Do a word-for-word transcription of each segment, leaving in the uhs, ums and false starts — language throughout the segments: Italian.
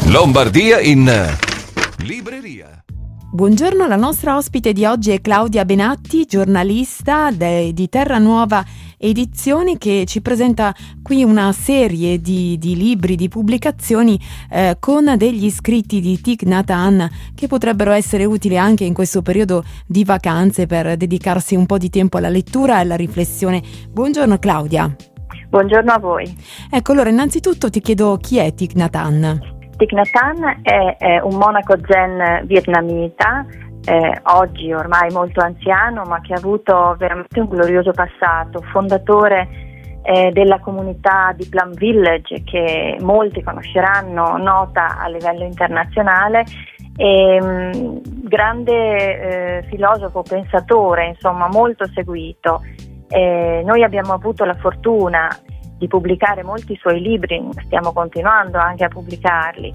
Lombardia in libreria. Buongiorno, la nostra ospite di oggi è Claudia Benatti, giornalista de, di Terranuova Edizioni, che ci presenta qui una serie di, di libri, di pubblicazioni eh, con degli scritti di Thich Nhat Hanh che potrebbero essere utili anche in questo periodo di vacanze per dedicarsi un po' di tempo alla lettura e alla riflessione. Buongiorno Claudia. Buongiorno a voi. Ecco, allora innanzitutto ti chiedo chi è Thich Nhat Hanh. Thich Nhat Hanh è, è un monaco zen vietnamita, eh, oggi ormai molto anziano, ma che ha avuto veramente un glorioso passato, fondatore eh, della comunità di Plum Village, che molti conosceranno, nota a livello internazionale, e mh, grande eh, filosofo, pensatore, insomma molto seguito. Eh, noi abbiamo avuto la fortuna di pubblicare molti suoi libri, stiamo continuando anche a pubblicarli,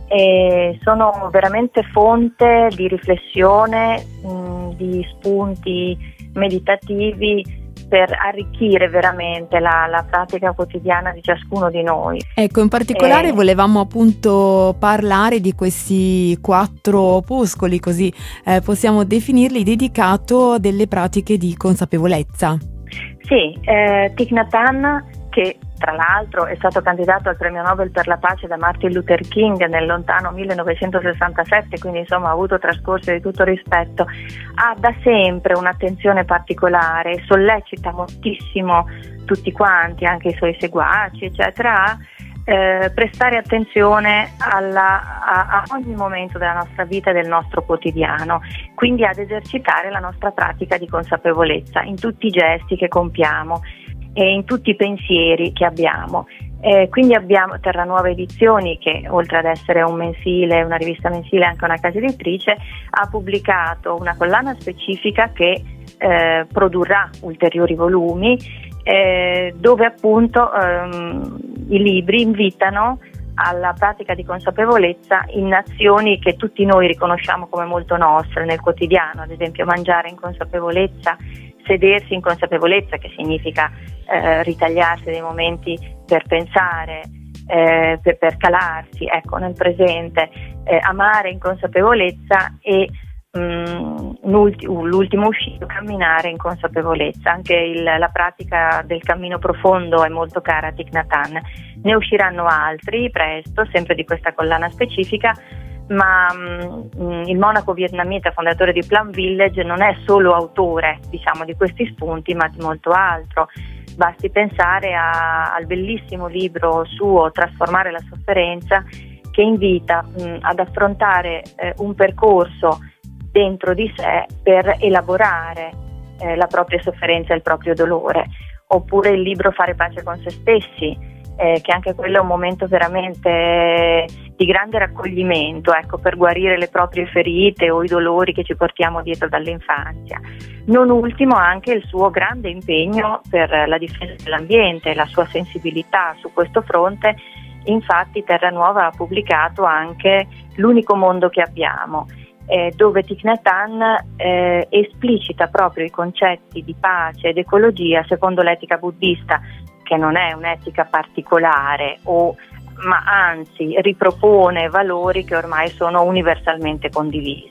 e sono veramente fonte di riflessione, mh, di spunti meditativi per arricchire veramente la, la pratica quotidiana di ciascuno di noi. Ecco, in particolare e... volevamo appunto parlare di questi quattro opuscoli, così eh, possiamo definirli, dedicato delle pratiche di consapevolezza. Sì, eh, Thich Nhat Hanh, che tra l'altro è stato candidato al premio Nobel per la pace da Martin Luther King nel lontano millenovecentosessantasette, quindi insomma ha avuto trascorso di tutto rispetto, ha da sempre un'attenzione particolare e sollecita moltissimo tutti quanti, anche i suoi seguaci eccetera, a eh, prestare attenzione alla, a, a ogni momento della nostra vita e del nostro quotidiano, quindi ad esercitare la nostra pratica di consapevolezza in tutti i gesti che compiamo e in tutti i pensieri che abbiamo. Eh, quindi abbiamo Terranuova Edizioni, che oltre ad essere un mensile, una rivista mensile, anche una casa editrice, ha pubblicato una collana specifica che eh, produrrà ulteriori volumi, eh, dove appunto ehm, i libri invitano alla pratica di consapevolezza in azioni che tutti noi riconosciamo come molto nostre nel quotidiano, ad esempio mangiare in consapevolezza, sedersi in consapevolezza, che significa eh, ritagliarsi dei momenti per pensare, eh, per, per calarsi, ecco, nel presente, eh, amare in consapevolezza e mh, l'ultimo uscito, camminare in consapevolezza. Anche il, la pratica del cammino profondo è molto cara a Thich Nhat Hanh. Ne usciranno altri presto, sempre di questa collana specifica, ma mh, il monaco vietnamita fondatore di Plum Village non è solo autore, diciamo, di questi spunti, ma di molto altro. Basti pensare a, al bellissimo libro suo Trasformare la sofferenza, che invita mh, ad affrontare eh, un percorso dentro di sé per elaborare eh, la propria sofferenza e il proprio dolore. Oppure il libro Fare pace con se stessi, Eh, che anche quello è un momento veramente di grande raccoglimento, ecco, per guarire le proprie ferite o i dolori che ci portiamo dietro dall'infanzia. Non ultimo anche il suo grande impegno per la difesa dell'ambiente, la sua sensibilità su questo fronte. Infatti Terranuova ha pubblicato anche L'unico mondo che abbiamo, eh, dove Thich Nhat Hanh eh, esplicita proprio i concetti di pace ed ecologia secondo l'etica buddista, che non è un'etica particolare, o, ma anzi ripropone valori che ormai sono universalmente condivisi.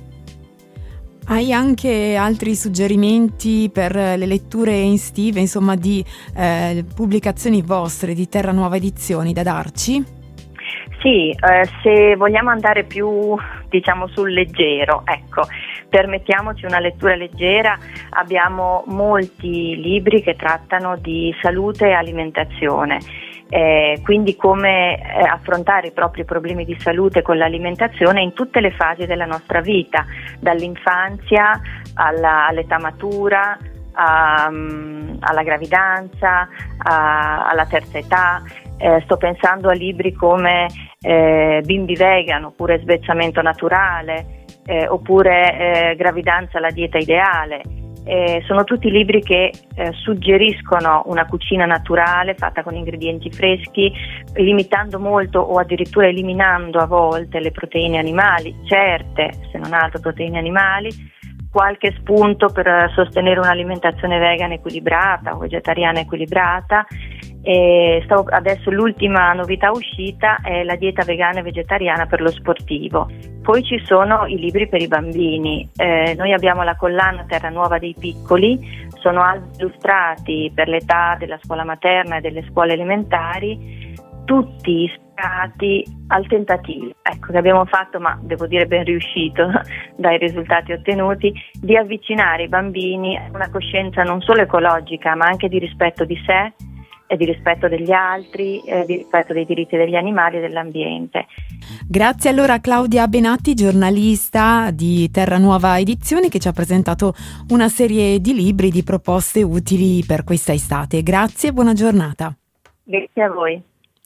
Hai anche altri suggerimenti per le letture estive, insomma, di eh, pubblicazioni vostre di Terranuova Edizioni da darci? Sì, eh, se vogliamo andare più, diciamo, sul leggero, ecco, permettiamoci una lettura leggera. Abbiamo molti libri che trattano di salute e alimentazione, eh, quindi come eh, affrontare i propri problemi di salute con l'alimentazione in tutte le fasi della nostra vita, dall'infanzia alla, all'età matura, a, um, alla gravidanza, a, alla terza età. Eh, sto pensando a libri come eh, Bimbi Vegan, oppure Svezzamento naturale, eh, oppure eh, Gravidanza, la dieta ideale. Eh, sono tutti libri che eh, suggeriscono una cucina naturale fatta con ingredienti freschi, limitando molto o addirittura eliminando a volte le proteine animali, certe, se non altro proteine animali, qualche spunto per sostenere un'alimentazione vegana equilibrata o vegetariana equilibrata. E stavo, adesso l'ultima novità uscita è la dieta vegana e vegetariana per lo sportivo. Poi ci sono i libri per i bambini, eh, noi abbiamo la collana Terra Nuova dei Piccoli, sono albi illustrati per l'età della scuola materna e delle scuole elementari, tutti ispirati al tentativo, ecco, che abbiamo fatto, ma devo dire ben riuscito dai risultati ottenuti, di avvicinare i bambini a una coscienza non solo ecologica ma anche di rispetto di sé e di rispetto degli altri, eh, di rispetto dei diritti degli animali e dell'ambiente. Grazie allora a Claudia Benatti, giornalista di Terra Nuova Edizioni, che ci ha presentato una serie di libri, di proposte utili per questa estate. Grazie e buona giornata. Grazie a voi.